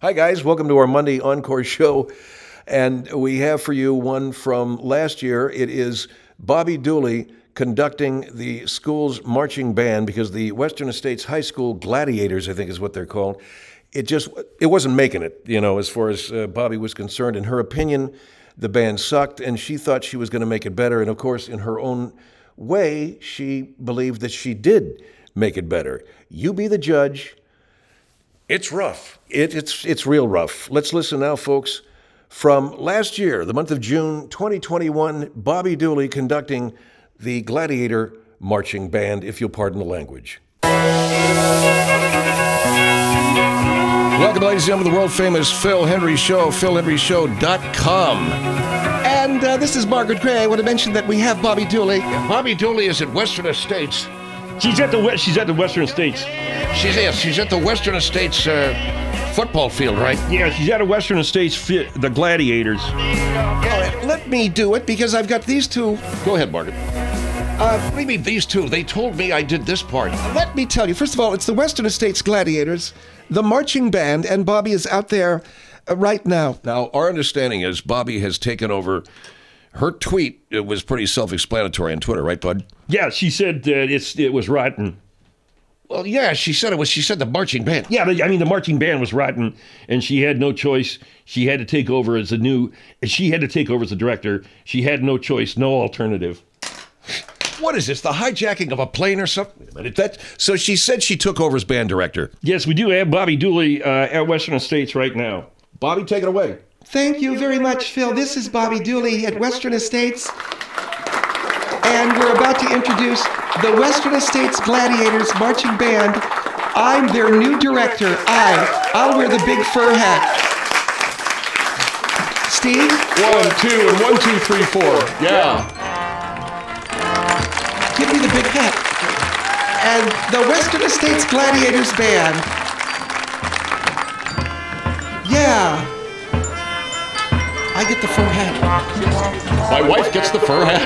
Hi, guys. Welcome to our Monday Encore show. And we have for you one from last year. It is Bobby Dooley conducting the school's marching band because the Western Estates High School Gladiators, I think is what they're called. It wasn't making it, as far as Bobby was concerned. In her opinion, the band sucked, and she thought she was going to make it better. And of course, in her own way, she believed that she did make it better. You be the judge. It's rough. It's real rough. Let's listen now, folks. From last year, the month of June 2021, Bobby Dooley conducting the Gladiator Marching Band, if you'll pardon the language. Welcome, ladies and gentlemen, to the world-famous Phil Hendrie Show, philhendrieshow.com. And this is Margaret Gray. I want to mention that we have Bobby Dooley. Bobby Dooley is at Western Estates. She's at the Western Estates. She's at the Western Estates football field, right? Yeah, she's at a Western Estates the Gladiators. All right, let me do it because I've got these two. Go ahead, Margaret. What do you mean, these two? They told me I did this part. Let me tell you. First of all, it's the Western Estates Gladiators, the marching band, and Bobby is out there right now. Now, our understanding is Bobby has taken over. Her tweet, it was pretty self-explanatory on Twitter, right, bud? Yeah, she said that it was rotten. Well, yeah, she said the marching band. Yeah, the marching band was rotten, and she had no choice. She had to take over as the director. She had no choice, no alternative. What is this, the hijacking of a plane or something? So she said she took over as band director. Yes, we do have Bobby Dooley at Western Estates right now. Bobby, take it away. Thank you very much, Phil. This is Bobby Dooley at Western Estates. And we're about to introduce the Western Estates Gladiators Marching Band. I'm their new director. I'll wear the big fur hat. Steve? 1, 2, and 1, 2, 3, 4. Yeah. Give me the big hat. And the Western Estates Gladiators Band. Yeah. I get the fur hat. My wife gets the fur hat.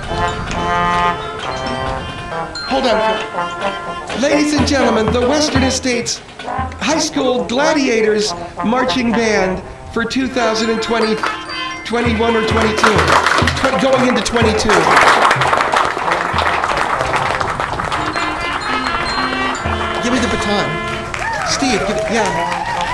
Hold on. Ladies and gentlemen, the Western Estates High School Gladiators Marching Band for 2020, 21 or 22. Going into 22. Give me the baton. Steve, yeah.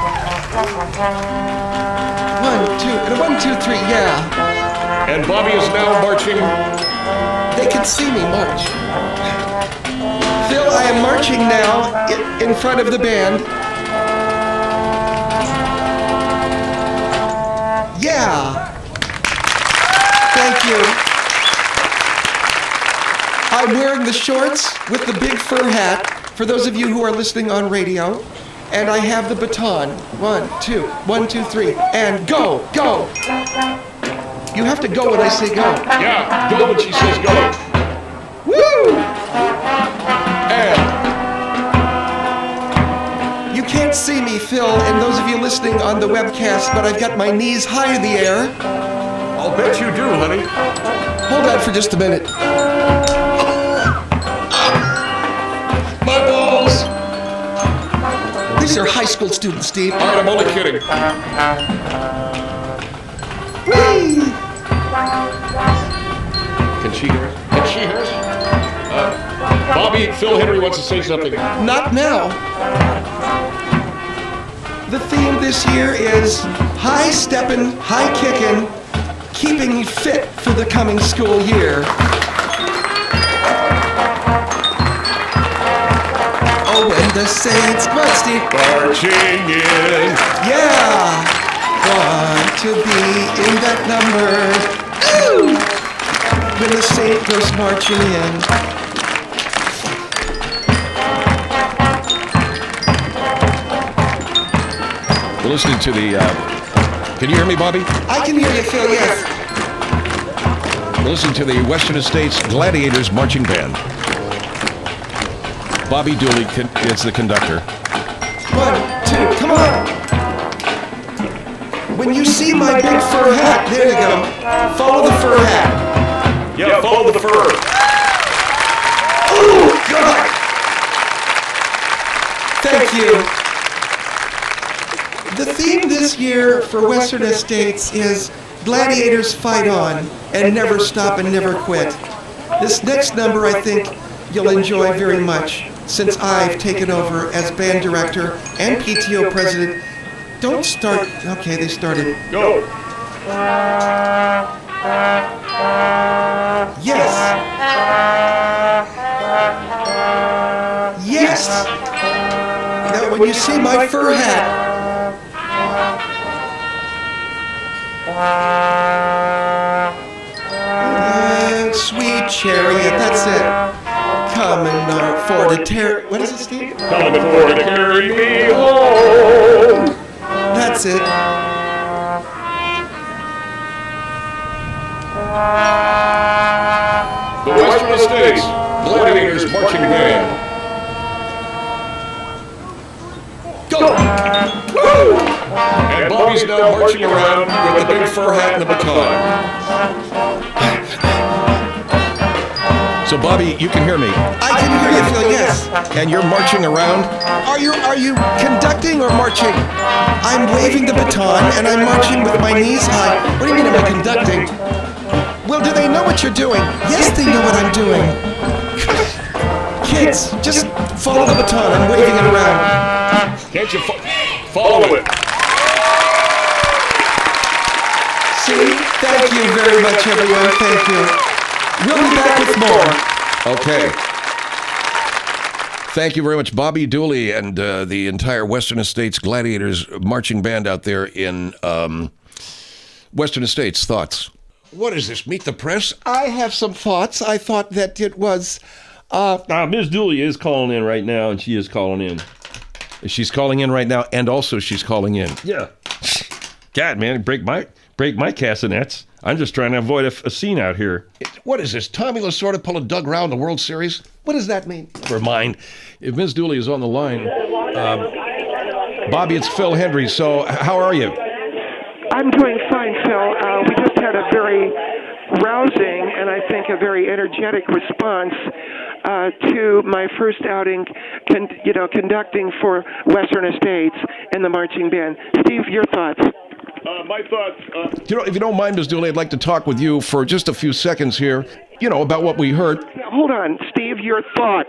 1, 2, and 1, 2, 3, yeah. And Bobby is now marching. They can see me march. Phil, I am marching now in front of the band. Yeah. Thank you. I'm wearing the shorts with the big fur hat, for those of you who are listening on radio. And I have the baton. 1, 2, 1, 2, 3, and go, go. You have to go when I say go. Yeah, go when she says go. Woo! And you can't see me, Phil, and those of you listening on the webcast, but I've got my knees high in the air. I'll bet you do, honey. Hold on for just a minute. My balls. These are high school students, Steve. All right, I'm only kidding. Whee! Can she hear us? Can she hear us? Bobby, Phil Hendrie wants to say something. Not now. The theme this year is high steppin', high kickin', keeping fit for the coming school year. Oh, and the Saints must be Marching in. yeah, want to be in that number. Ooh! When the Saint goes marching in. We're listening to the. Can you hear me, Bobby? I can hear you, Phil. Yes. We're listening to the Western Estates Gladiators Marching Band. Bobby Dooley is the conductor. 1, 2, come on. When you see my big fur hat, there you go. Follow the fur hat. Yeah, follow the fur. Oh, God. Thank you. The the theme this year for Western Estates is Gladiators Fight On and Never Stop and Never Quit. This next number I think you'll enjoy very much since I've taken over as band director and PTO president. Don't start. Okay, they started. Go. Yes. Yes. Now when you see my fur hat, sweet chariot, that's it. Coming for to tear. What is it, Steve? Coming for to carry me home. That's it. The Western Estates Gladiators Marching Band. Go! Woo! And Bobby's now marching around with the big fur hat and the baton. So, Bobby, you can hear me. I can hear you, Phil, yes. And you're marching around? Are you conducting or marching? I'm waving the baton and I'm marching with my knees high. What do you mean am I conducting? Well, do they know what you're doing? Yes, they know what I'm doing. Kids, just follow the baton. I'm waving it around. Can't you follow it? See? Thank you very much, everyone. Thank you. We'll be back with more. Okay. Thank you very much, Bobby Dooley and the entire Western Estates Gladiators marching band out there in Western Estates. Thoughts? What is this, Meet the Press? I have some thoughts. I thought that it was... Ms. Dooley is calling in right now, and she is calling in. She's calling in right now, and also she's calling in. Yeah. God, man, break my castanets. I'm just trying to avoid a scene out here. What is this, Tommy Lasorda pulling Doug Rao in the World Series? What does that mean? For mine. If Ms. Dooley is on the line, Bobby, it's Phil Hendry. So, how are you? I'm doing fine, Phil. We just had a very rousing and I think a very energetic response to my first outing, conducting for Western Estates in the marching band. Steve, your thoughts? My thoughts. If you don't mind, Ms. Dooley, I'd like to talk with you for just a few seconds here, about what we heard. Hold on, Steve, your thoughts.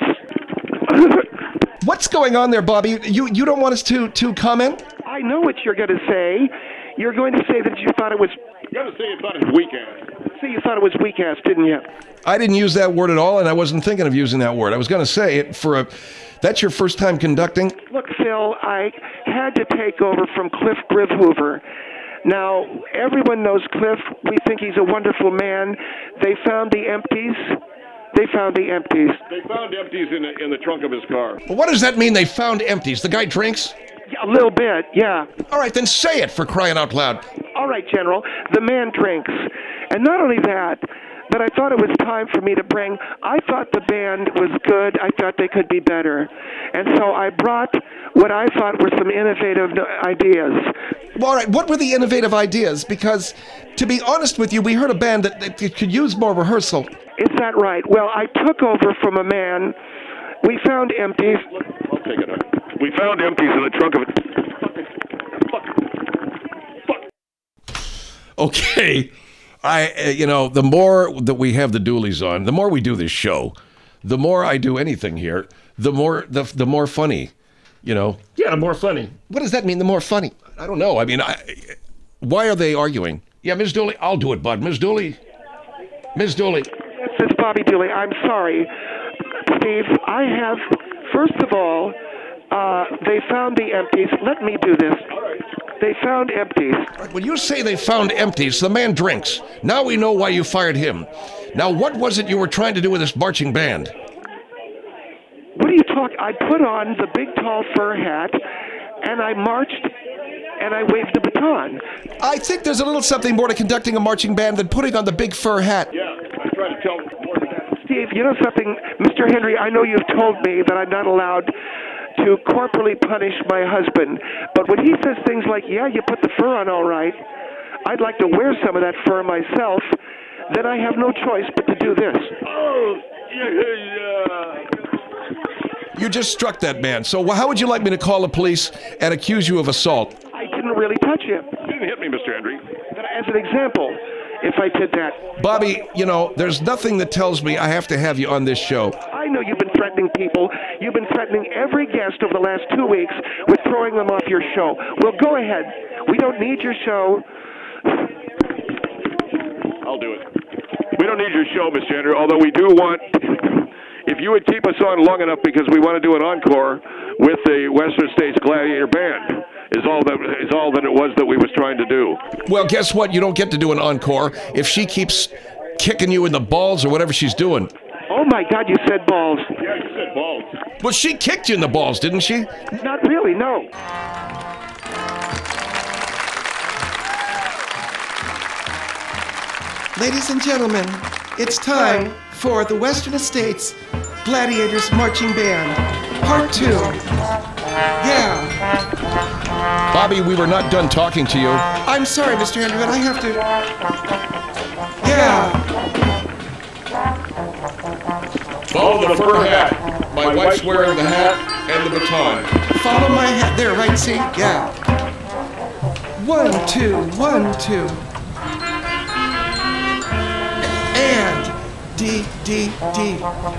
What's going on there, Bobby? You don't want us to comment? I know what you're going to say. You're going to say that you thought it was... You're going to say you thought it was weak-ass. See, you thought it was weak-ass, didn't you? I didn't use that word at all, and I wasn't thinking of using that word. I was going to say it that's your first time conducting? Look, Phil, I had to take over from Cliff Grivhoover. Now, everyone knows Cliff. We think he's a wonderful man. They found the empties. They found empties in the trunk of his car. Well, what does that mean, they found empties? The guy drinks? Yeah, a little bit, yeah. All right, then say it, for crying out loud. All right, General. The man drinks. And not only that, but I thought it was time for me to I thought the band was good. I thought they could be better. And so I brought what I thought were some innovative ideas. Well, all right, what were the innovative ideas? Because, to be honest with you, we heard a band that could use more rehearsal. Is that right? Well, I took over from a man. We found empties. I'll take it. We found empties in the trunk of it. Okay. The more that we have the Dooleys on, the more we do this show, the more I do anything here, the more funny, Yeah, more funny. What does that mean, the more funny? I don't know. I mean, why are they arguing? Yeah, Ms. Dooley, I'll do it, bud. Ms. Dooley. This is Bobby Dooley. I'm sorry, Steve. First of all, they found the empties. Let me do this. They found empties. When you say they found empties, the man drinks. Now we know why you fired him. Now, what was it you were trying to do with this marching band? What are you talking? I put on the big tall fur hat, and I marched, and I waved the baton. I think there's a little something more to conducting a marching band than putting on the big fur hat. Yeah, I try to tell more than that. Steve, you know something? Mr. Henry, I know you've told me that I'm not allowed to corporally punish my husband. But when he says things like, yeah, you put the fur on all right, I'd like to wear some of that fur myself, then I have no choice but to do this. Oh, yeah. You just struck that man. So how would you like me to call the police and accuse you of assault? I didn't really touch him. You didn't hit me, Mr. Hendry. But as an example, if I did that, Bobby, you know, there's nothing that tells me I have to have you on this show. I know you've been threatening people. You've been threatening every guest over the last 2 weeks with throwing them off your show. Well, go ahead. We don't need your show. I'll do it. We don't need your show, Mr. Hendry, although we do want, if you would keep us on long enough, because we want to do an encore with the Western States Gladiator Band. Is all that it was that we was trying to do. Well, guess what? You don't get to do an encore if she keeps kicking you in the balls or whatever she's doing. Oh my God, you said balls. Yeah, you said balls. Well, she kicked you in the balls, didn't she? Not really, no. Ladies and gentlemen, it's time for the Western Estates Gladiators Marching Band, Part 2. Yeah. Bobby, we were not done talking to you. I'm sorry, Mr. Hendry, but I have to... Yeah. Follow the fur hat. My wife's wearing the hat and the baton. Follow my hat. There, right, see? Yeah. 1, 2, 1, 2. And D, D, D.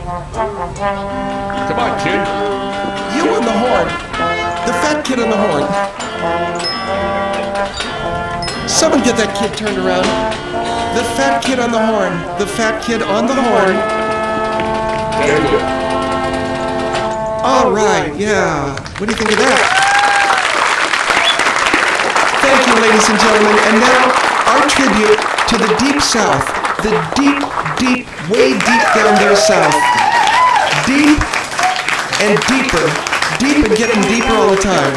Come on, kid. You on the horn. The fat kid on the horn. Someone get that kid turned around. The fat kid on the horn. The fat kid on the horn. There you go. All right, yeah. What do you think of that? Thank you, ladies and gentlemen. And now, our tribute to the Deep South. The deep, deep, way deep down there south. Deep and deeper. Deep and getting deeper all the time.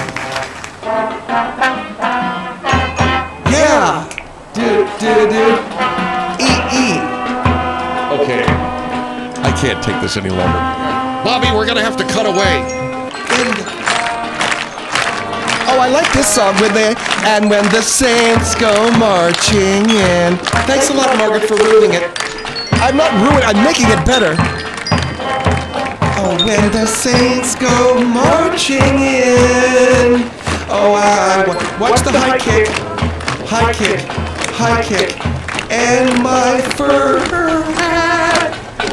Yeah. Do, do, do. E. Okay. I can't take this any longer. Bobby, we're gonna have to cut away. Oh, I like this song when the saints go marching in. Thanks a lot, Margaret, for ruining it. I'm not ruining, I'm making it better. Oh, when the saints go marching in. Oh, watch the high kick, high kick, high kick, and my fur hat.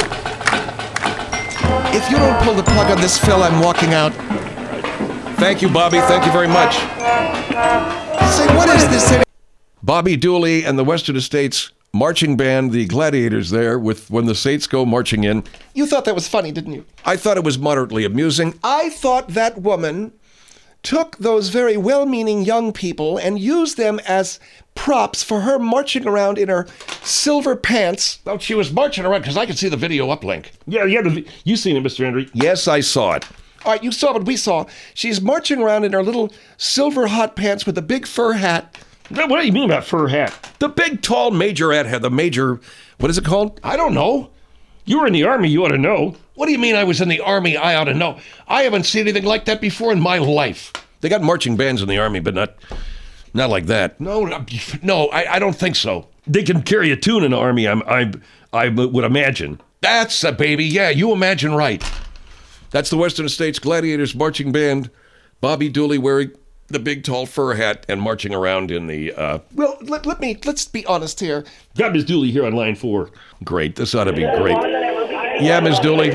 If you don't pull the plug on this, Phil, I'm walking out. Thank you, Bobby. Thank you very much. Say, what is this? Bobby Dooley and the Western Estates Marching Band, the Gladiators there, with When the Saints Go Marching In. You thought that was funny, didn't you? I thought it was moderately amusing. I thought that woman took those very well-meaning young people and used them as props for her marching around in her silver pants. Oh, she was marching around, because I could see the video uplink. Yeah, you seen it, Mr. Hendry. Yes, I saw it. All right, you saw what we saw. She's marching around in her little silver hot pants with a big fur hat. What do you mean about fur hat? The big, tall majorette had the major... What is it called? I don't know. You were in the Army, you ought to know. What do you mean I was in the Army? I ought to know. I haven't seen anything like that before in my life. They got marching bands in the Army, but not like that. No, I don't think so. They can carry a tune in the Army, I would imagine. That's a baby. Yeah, you imagine right. That's the Western States Gladiators Marching Band. Bobby Dooley wearing the big, tall fur hat and marching around in the... Well, let's be honest here. Got Ms. Dooley here on line 4. Great. This ought to be great. Yeah, Ms. Dooley.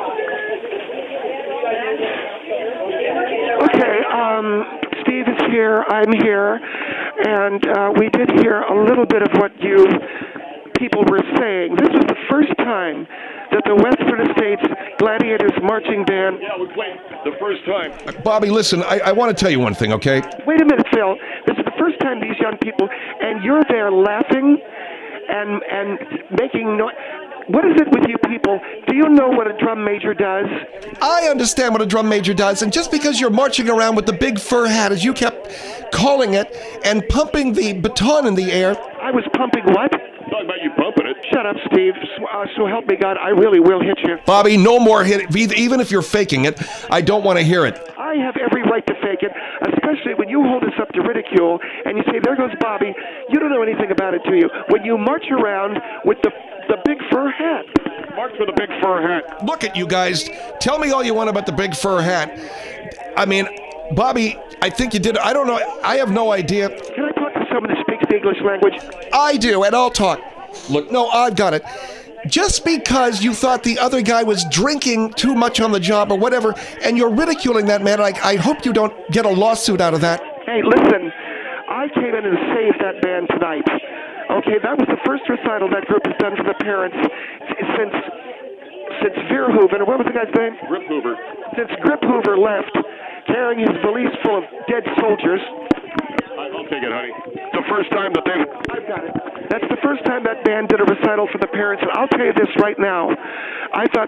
Okay, Steve is here, I'm here, and we did hear a little bit of what you people were saying. This was the first time that the Western Estates Gladiators Marching Band... Yeah, we played the first time. Bobby, listen, I want to tell you one thing, okay? Wait a minute, Phil. This is the first time these young people, and you're there laughing and making noise. What is it with you people? Do you know what a drum major does? I understand what a drum major does, and just because you're marching around with the big fur hat, as you kept calling it, and pumping the baton in the air... I was pumping what? Talking about you pumping it. Shut up, Steve. So help me God, I really will hit you. Bobby, no more hit. Even if you're faking it, I don't want to hear it. I have every right to fake it, especially when you hold us up to ridicule and you say, there goes Bobby. You don't know anything about it, do you? When you march around with the big fur hat. March with a big fur hat. Look at you guys. Tell me all you want about the big fur hat. I mean, Bobby, I think you did. I don't know. I have no idea. Can I talk to someone who speaks the English language? I do, and I'll talk. Look, no, I've got it. Just because you thought the other guy was drinking too much on the job or whatever, and you're ridiculing that man, I hope you don't get a lawsuit out of that. Hey, listen, I came in and saved that band tonight. Okay, that was the first recital that group has done for the parents since Verhoeven, or what was the guy's name? Grip Hoover. Since Grip Hoover left, carrying his valise full of dead soldiers. I'll take it, honey. It's the first time that they've... I've got it. That's the first time that band did a recital for the parents, and I'll tell you this right now. I'm going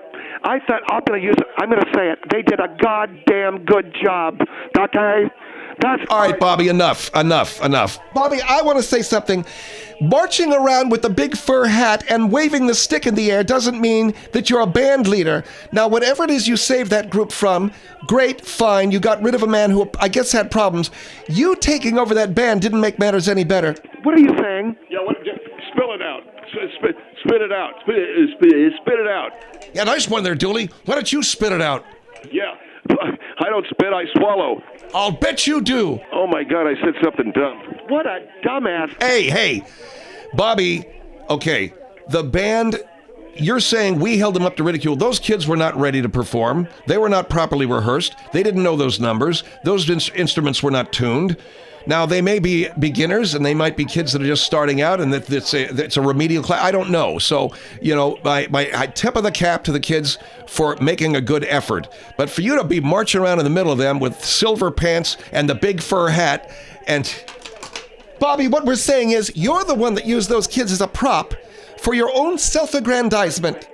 to say it. They did a goddamn good job. Okay? That's All right, Bobby, enough. Bobby, I want to say something. Marching around with a big fur hat and waving the stick in the air doesn't mean that you're a band leader. Now, whatever it is you saved that group from, great, fine. You got rid of a man who I guess had problems. You taking over that band didn't make matters any better. What are you saying? Yeah, spill it out. Spit it out. Spit it out. Yeah, nice one there, Dooley. Why don't you spit it out? Yeah. I don't spit, I swallow. I'll bet you do. Oh, my God, I said something dumb. What a dumbass. Hey, Bobby, okay, the band, you're saying we held them up to ridicule. Those kids were not ready to perform. They were not properly rehearsed. They didn't know those numbers. Those instruments were not tuned. Now, they may be beginners, and they might be kids that are just starting out, and that it's a remedial class. I don't know. So, my tip of the cap to the kids for making a good effort. But for you to be marching around in the middle of them with silver pants and the big fur hat, and... Bobby, what we're saying is you're the one that used those kids as a prop for your own self-aggrandizement.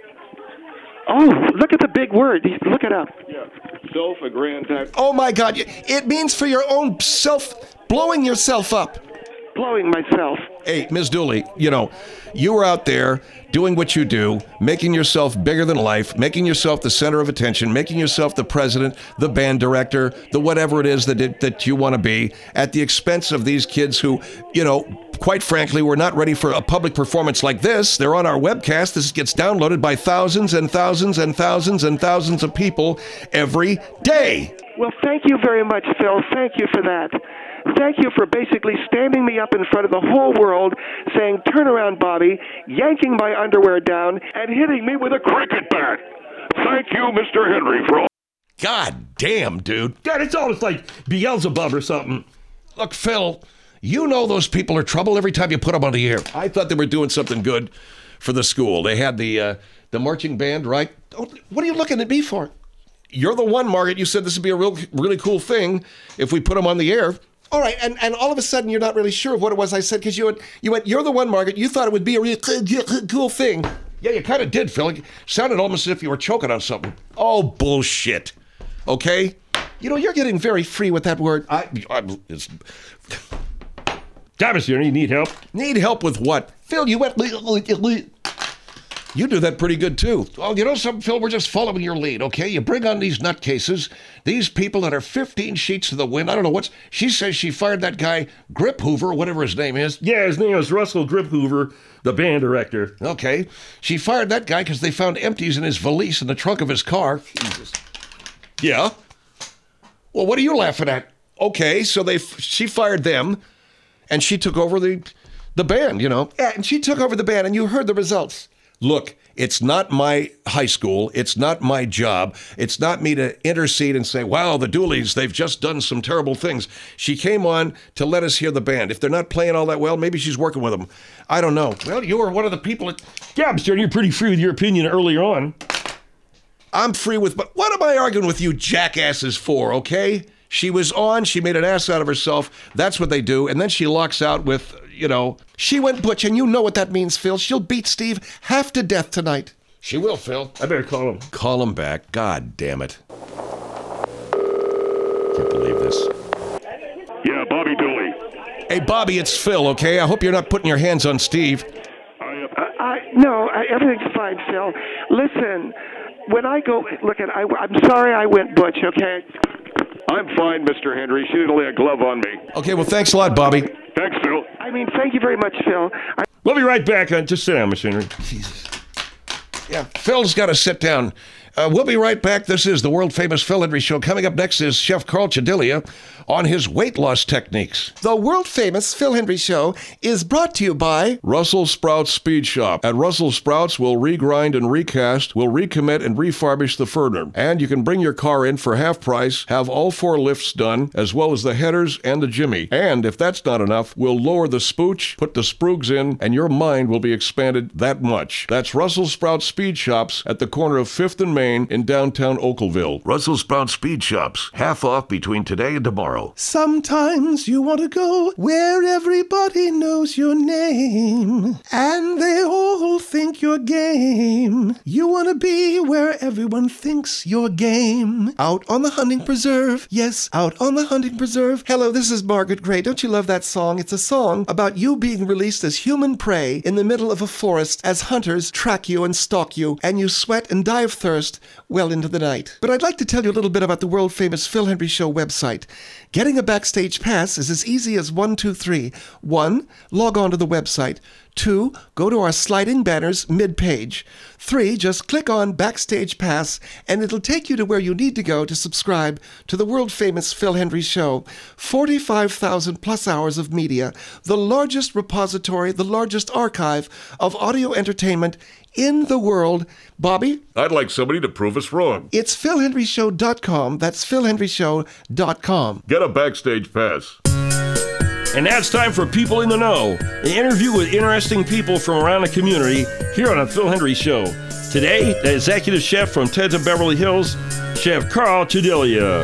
Oh, look at the big word. Look it up. Yeah. Self-aggrandizement. Oh, my God. It means for your own blowing yourself up. Blowing myself. Hey, Ms. Dooley, you were out there doing what you do, making yourself bigger than life, making yourself the center of attention, making yourself the president, the band director, the whatever it is that you want to be, at the expense of these kids who, quite frankly, were not ready for a public performance like this. They're on our webcast. This gets downloaded by thousands and thousands and thousands and thousands of people every day. Well, thank you very much, Phil. Thank you for that. Thank you for basically standing me up in front of the whole world, saying, "Turn around, Bobby," yanking my underwear down, and hitting me with a cricket bat. Thank you, Mr. Henry, for all... God damn, dude. God, it's almost like Beelzebub or something. Look, Phil, you know those people are trouble every time you put them on the air. I thought they were doing something good for the school. They had the marching band, right? What are you looking at me for? You're the one, Margaret. You said this would be a really cool thing if we put them on the air. All right, and all of a sudden you're not really sure of what it was I said because you went, "You're the one, Margaret." You thought it would be a really cool thing. Yeah, you kind of did, Phil. It sounded almost as if you were choking on something. Oh, bullshit. Okay? You're getting very free with that word. It's... Thomas, you need help? Need help with what? Phil, you went... You do that pretty good, too. Oh, you know something, Phil? We're just following your lead, okay? You bring on these nutcases, these people that are 15 sheets to the wind. I don't know what's... She says she fired that guy, Grip Hoover, whatever his name is. Yeah, his name is Russell Grip Hoover, the band director. Okay. She fired that guy because they found empties in his valise in the trunk of his car. Jesus. Yeah? Well, what are you laughing at? Okay, so she fired them, and she took over the band, Yeah, and she took over the band, and you heard the results. Look, it's not my high school. It's not my job. It's not me to intercede and say, wow, the Dooleys, they've just done some terrible things. She came on to let us hear the band. If they're not playing all that well, maybe she's working with them. I don't know. Well, you were one of the people Yeah, Mr. You're pretty free with your opinion earlier on. I'm free with, but what am I arguing with you jackasses for, okay? She was on, she made an ass out of herself. That's what they do. And then she locks out with, She went butch, and you know what that means, Phil. She'll beat Steve half to death tonight. She will, Phil. I better call him. Call him back. God damn it. Can't believe this. Yeah, Bobby Dooley. Hey, Bobby, it's Phil, okay? I hope you're not putting your hands on Steve. No, everything's fine, Phil. Listen, when I go, I'm sorry I went butch, okay? I'm fine, Mr. Henry. She didn't lay a glove on me. Okay, well, thanks a lot, Bobby. Thanks, Phil. Thank you very much, Phil. We'll be right back. Just sit down, Mr. Henry. Jesus. Yeah, Phil's got to sit down. We'll be right back. This is the world-famous Phil Hendrie Show. Coming up next is Chef Carl Chedilia on his weight loss techniques. The world-famous Phil Hendrie Show is brought to you by Russell Sprouts Speed Shop. At Russell Sprouts, we'll regrind and recast, we'll recommit and refurbish the furnace. And you can bring your car in for half price, have all 4 lifts done, as well as the headers and the jimmy. And if that's not enough, we'll lower the spooch, put the sprugs in, and your mind will be expanded that much. That's Russell Sprouts Speed Shops at the corner of 5th and Main in downtown Oakville. Russell Sprouts Speed Shops, half off between today and tomorrow. Sometimes you want to go where everybody knows your name and they all think you're game. You want to be where everyone thinks you're game. Out on the hunting preserve. Yes, out on the hunting preserve. Hello, this is Margaret Gray. Don't you love that song? It's a song about you being released as human prey in the middle of a forest as hunters track you and stalk you and you sweat and die of thirst well into the night. But I'd like to tell you a little bit about the world-famous Phil Hendrie Show website. Getting a backstage pass is as easy as 1, 2, 3. 1, log on to the website. 2, go to our sliding banners mid-page. 3, just click on Backstage Pass, and it'll take you to where you need to go to subscribe to the world-famous Phil Hendrie Show. 45,000 plus hours of media, the largest repository, the largest archive of audio entertainment in the world. Bobby? I'd like somebody to prove us wrong. It's philhendrieshow.com. That's philhendrieshow.com. Get a backstage pass. And now it's time for People in the Know, an interview with interesting people from around the community here on the Phil Hendrie Show. Today, the executive chef from Ted's of Beverly Hills, Chef Carl Chedilia.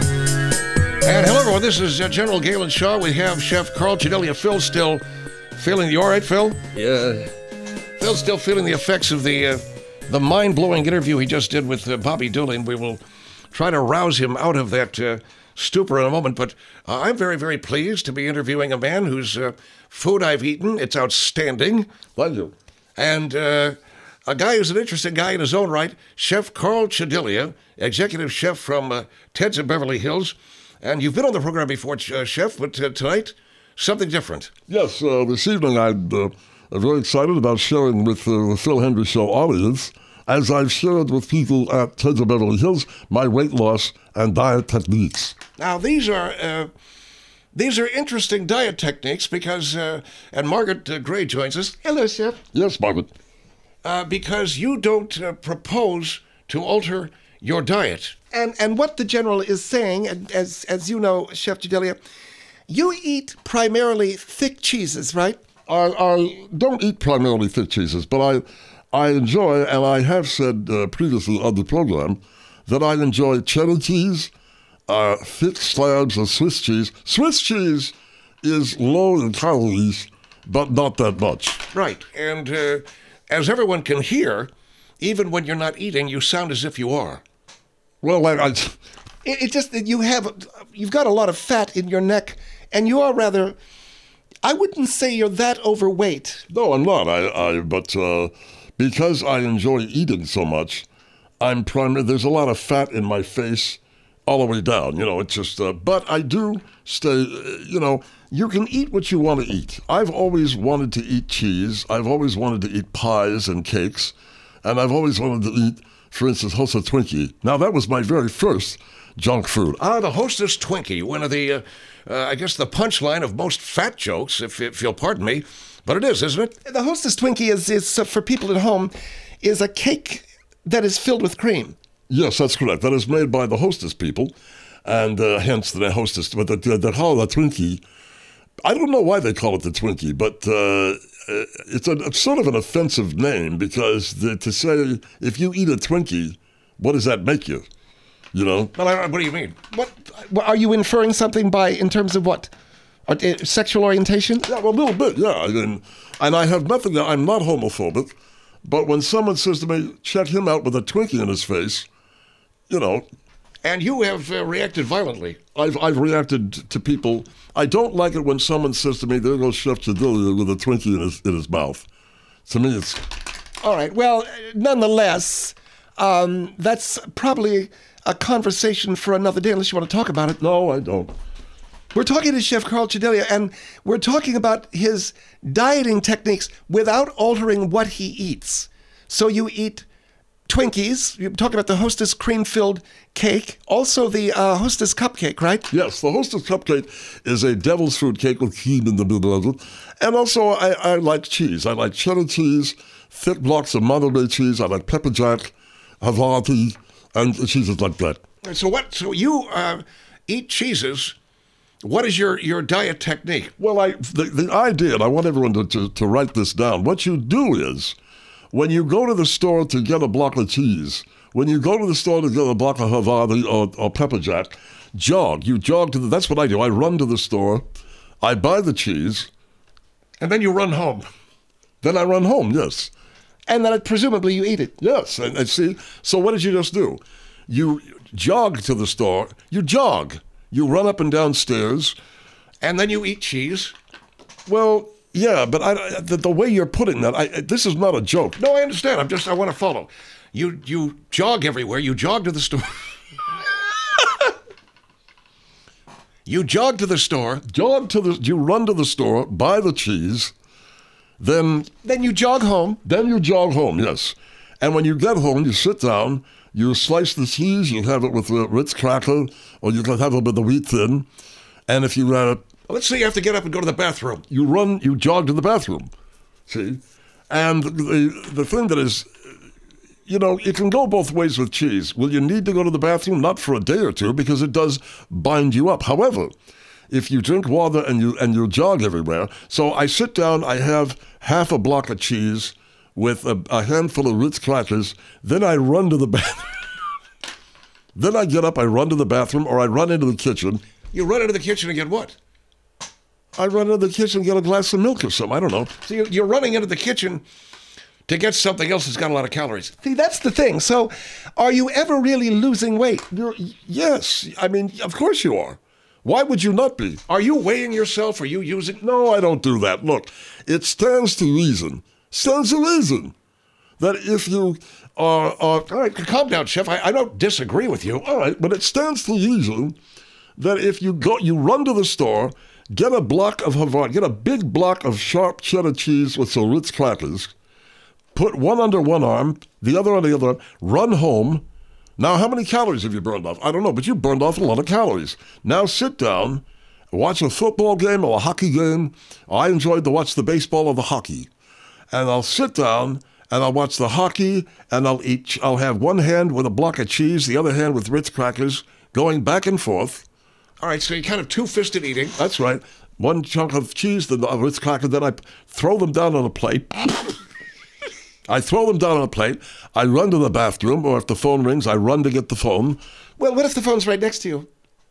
And hello, everyone. This is General Galen Shaw. We have Chef Carl Chedilia. Phil still feeling you all right, Phil? Yeah. Phil's still feeling the effects of the mind-blowing interview he just did with Bobby Dooley, and we will try to rouse him out of that stupor in a moment. But I'm very, very pleased to be interviewing a man whose food I've eaten. It's outstanding. Thank you. And a guy who's an interesting guy in his own right, Chef Carl Chedilia, executive chef from Ted's in Beverly Hills. And you've been on the program before, Chef, but tonight, something different. Yes, this evening I'm very excited about sharing with the Phil Hendrie Show audience, as I've shared with people at Ted's of Beverly Hills, my weight loss and diet techniques. Now, these are interesting diet techniques because, and Margaret Gray joins us. Hello, Chef. Yes, Margaret. Because you don't propose to alter your diet. And what the General is saying, and as you know, Chef Chedilia, you eat primarily thick cheeses, right? I don't eat primarily thick cheeses, but I enjoy, and I have said previously on the program, that I enjoy cheddar cheese, thick slabs of Swiss cheese. Swiss cheese is low in calories, but not that much. Right. And as everyone can hear, even when you're not eating, you sound as if you are. Well, It just that you've got a lot of fat in your neck, and you are rather, I wouldn't say you're that overweight. No, I'm not. But because I enjoy eating so much, there's a lot of fat in my face all the way down. It's just, but I do stay, you can eat what you want to eat. I've always wanted to eat cheese. I've always wanted to eat pies and cakes. And I've always wanted to eat, for instance, Hostess Twinkie. Now, that was my very first junk food. The Hostess Twinkie, one of the, I guess, the punchline of most fat jokes, if you'll pardon me. But it is, isn't it? The Hostess Twinkie is for people at home, is a cake that is filled with cream. Yes, that's correct. That is made by the Hostess people, and hence the Hostess. But they call it a Twinkie. I don't know why they call it the Twinkie, but it's sort of an offensive name because to say if you eat a Twinkie, what does that make you? Well, what do you mean? What are you inferring something in terms of what? Sexual orientation? Yeah, well, a little bit, yeah. And I have nothing. I'm not homophobic, but when someone says to me, "Check him out with a Twinkie in his face," And you have reacted violently. I've reacted to people. I don't like it when someone says to me, "There goes Chef Chedilia with a Twinkie in his mouth." To me, it's all right. Well, nonetheless, that's probably a conversation for another day, unless you want to talk about it. No, I don't. We're talking to Chef Carl Chedilia, and we're talking about his dieting techniques without altering what he eats. So you eat Twinkies. You're talking about the Hostess cream-filled cake. Also the Hostess cupcake, right? Yes, the Hostess cupcake is a devil's fruit cake with cream in the middle of it. And also, I like cheese. I like cheddar cheese, thick blocks of Monterey cheese. I like pepper jack, Havarti, and cheeses like that. So you eat cheeses. What is your diet technique? Well, the idea, and I want everyone to write this down. What you do is, when you go to the store to get a block of cheese, when you go to the store to get a block of Havarti or pepper jack, jog. You jog that's what I do. I run to the store, I buy the cheese. And then you run home. Then I run home, yes. And then presumably you eat it. Yes, and see, so what did you just do? You jog to the store, you jog. You run up and down stairs. And then you eat cheese. Well, yeah, but the way you're putting that, this is not a joke. No, I understand. I want to follow. You jog everywhere. You jog to the store. You jog to the store. You run to the store, buy the cheese, then you jog home. Then you jog home, yes. And when you get home, you sit down, you slice the cheese, you have it with a Ritz cracker, or you can have it with the wheat thin. And if you let's say you have to get up and go to the bathroom. you jog to the bathroom. See? And the thing that is, it can go both ways with cheese. Will you need to go to the bathroom? Not for a day or two, because it does bind you up. However, if you drink water and you jog everywhere, so I sit down, I have half a block of cheese with a handful of Ritz crackers, then I run to the bathroom. Then I get up, I run to the bathroom, or I run into the kitchen. You run into the kitchen and get what? I run into the kitchen and get a glass of milk or something. I don't know. So you're running into the kitchen to get something else that's got a lot of calories. See, that's the thing. So are you ever really losing weight? Yes. I mean, of course you are. Why would you not be? Are you weighing yourself? Are you using... No, I don't do that. Look, it stands to reason that if you are... All right, calm down, Chef. I don't disagree with you. All right, but it stands to reason that if you run to the store, get a block of Havarti, get a big block of sharp cheddar cheese with some Ritz crackers, put one under one arm, the other on the other, run home. Now, how many calories have you burned off? I don't know, but you burned off a lot of calories. Now sit down, watch a football game or a hockey game. I enjoyed to watch the baseball or the hockey. And I'll sit down and I'll watch the hockey and I'll have one hand with a block of cheese, the other hand with Ritz crackers, going back and forth. All right, so you're kind of two-fisted eating. That's right. One chunk of cheese, then a Ritz cracker, then I throw them down on a plate. I throw them down on a plate. I run to the bathroom, or if the phone rings, I run to get the phone. Well, what if the phone's right next to you?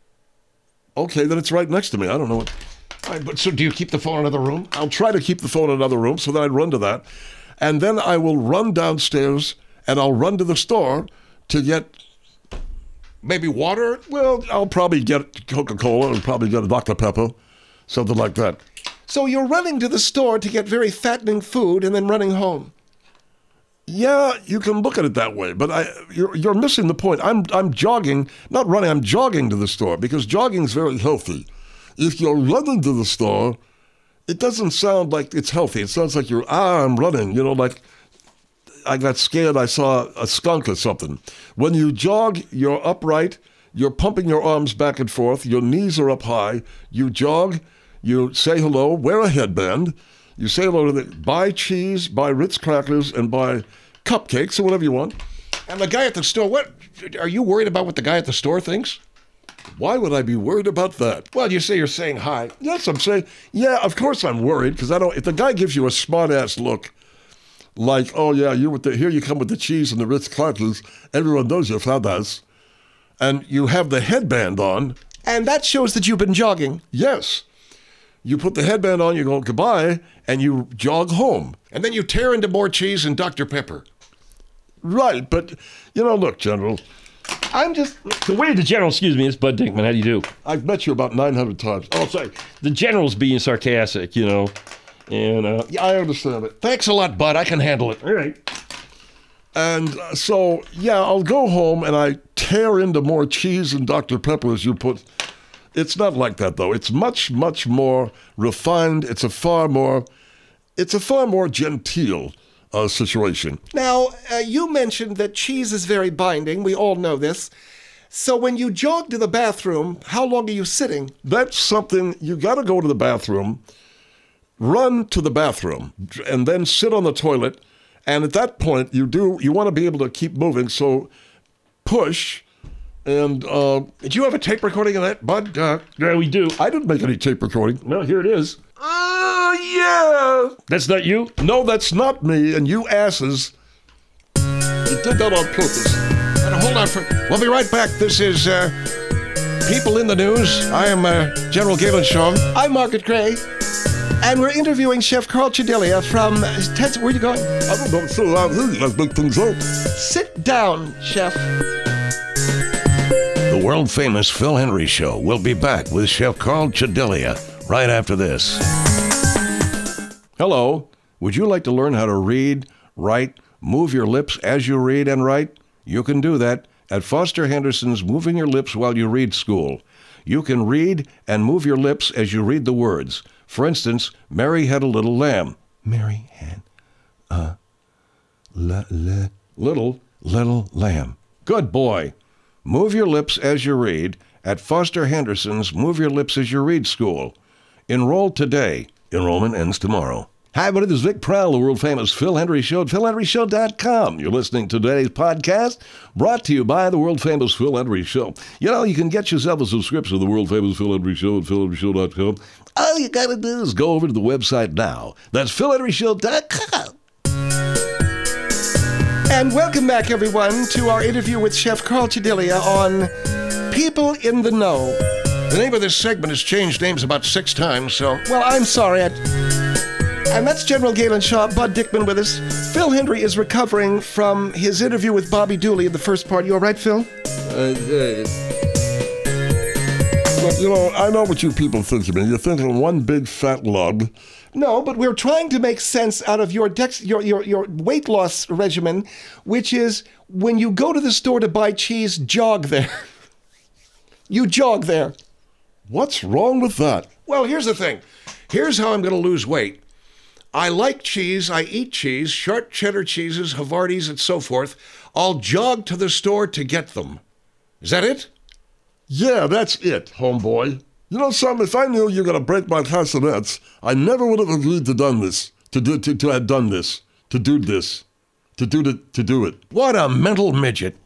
Okay, then it's right next to me. I don't know what. All right, but so do you keep the phone in another room? I'll try to keep the phone in another room, so then I'd run to that. And then I will run downstairs, and I'll run to the store to get... Maybe water? Well, I'll probably get Coca-Cola and probably get a Dr. Pepper, something like that. So you're running to the store to get very fattening food and then running home. Yeah, you can look at it that way, but you're missing the point. I'm jogging, not running, I'm jogging to the store, because jogging is very healthy. If you're running to the store, it doesn't sound like it's healthy. It sounds like I'm running, like I got scared, I saw a skunk or something. When you jog, you're upright, you're pumping your arms back and forth, your knees are up high, you jog, you say hello, wear a headband, you say hello to buy cheese, buy Ritz crackers, and buy cupcakes or whatever you want. And the guy at the store, what? Are you worried about what the guy at the store thinks? Why would I be worried about that? Well, you say you're saying hi. Yes, I'm saying, yeah, of course I'm worried, because if the guy gives you a smart-ass look, like, oh yeah, here you come with the cheese and the Ritz crackers, everyone knows you're fat-ass, and you have the headband on. And that shows that you've been jogging. Yes. You put the headband on, you go goodbye, and you jog home. And then you tear into more cheese and Dr. Pepper. Right, but, look, General, The way the General, excuse me, it's Bud Dinkman. How do you do? I've met you about 900 times. Oh, sorry. The General's being sarcastic, And yeah, I understand it. Thanks a lot, Bud. I can handle it. all right. And so, yeah, I'll go home and I tear into more cheese and Dr. Pepper as you put. It's not like that, though. It's much, much more refined. It's a far more genteel situation. Now, you mentioned that cheese is very binding. We all know this. So when you jog to the bathroom, how long are you sitting? That's something you got to go to the bathroom, run to the bathroom, and then sit on the toilet. And at that point, you want to be able to keep moving. So push. And Did you have a tape recording of that, Bud? Yeah, we do. I didn't make any tape recording. Well, here it is. Yeah. That's not you? No, that's not me. And you asses, you did that on purpose. Hold on. We'll be right back. This is People in the News. I am General Galen Shaw. I'm Margaret Gray. And we're interviewing Chef Carl Chedilia from Ted's. Where are you going? I don't know. So let's make things up. Sit down, Chef. The world-famous Phil Henry Show will be back with Chef Carl Chedilia right after this. Hello. Would you like to learn how to read, write, move your lips as you read and write? You can do that at Foster Henderson's Moving Your Lips While You Read School. You can read and move your lips as you read the words. For instance, Mary had a little lamb. Mary had a little lamb. Good boy. Move your lips as you read at Foster Henderson's Move Your Lips as You Read School. Enroll today. Enrollment ends tomorrow. Hi, everybody. This is Vic Prowl, the world-famous Phil Henry Show at PhilHenryShow.com. You're listening to today's podcast, brought to you by the world-famous Phil Henry Show. You know, you can get yourself a subscription to the world-famous Phil Henry Show at PhilHenryShow.com. All you got to do is go over to the website now. That's PhilHenryShow.com. And welcome back, everyone, to our interview with Chef Carl Chedilia on People in the Know. The name of this segment has changed names about 6 times, so... Well, I'm sorry. And that's General Galen Shaw, Bud Dickman with us. Phil Henry is recovering from his interview with Bobby Dooley in the first part. You all right, Phil? But, you know, I know what you people think of me. You're thinking one big fat lug. No, but we're trying to make sense out of your weight loss regimen, which is when you go to the store to buy cheese, jog there. You jog there. What's wrong with that? Well, here's the thing. Here's how I'm going to lose weight. I like cheese. I eat cheese, sharp cheddar cheeses, Havartis, and so forth. I'll jog to the store to get them. Is that it? Yeah, that's it, homeboy. You know something? If I knew you were going to break my castanets, I never would have agreed to do this. What a mental midget.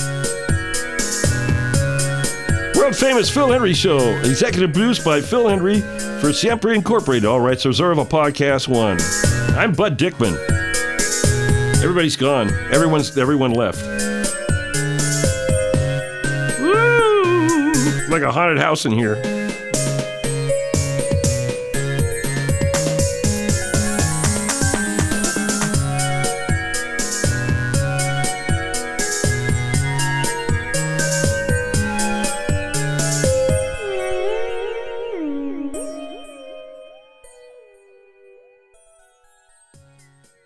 World-famous Phil Henry Show, executive produced by Phil Henry for Siempre Incorporated. All rights reserved. A podcast one. I'm Bud Dickman. Everybody's gone. Everyone left. Woo! Like a haunted house in here.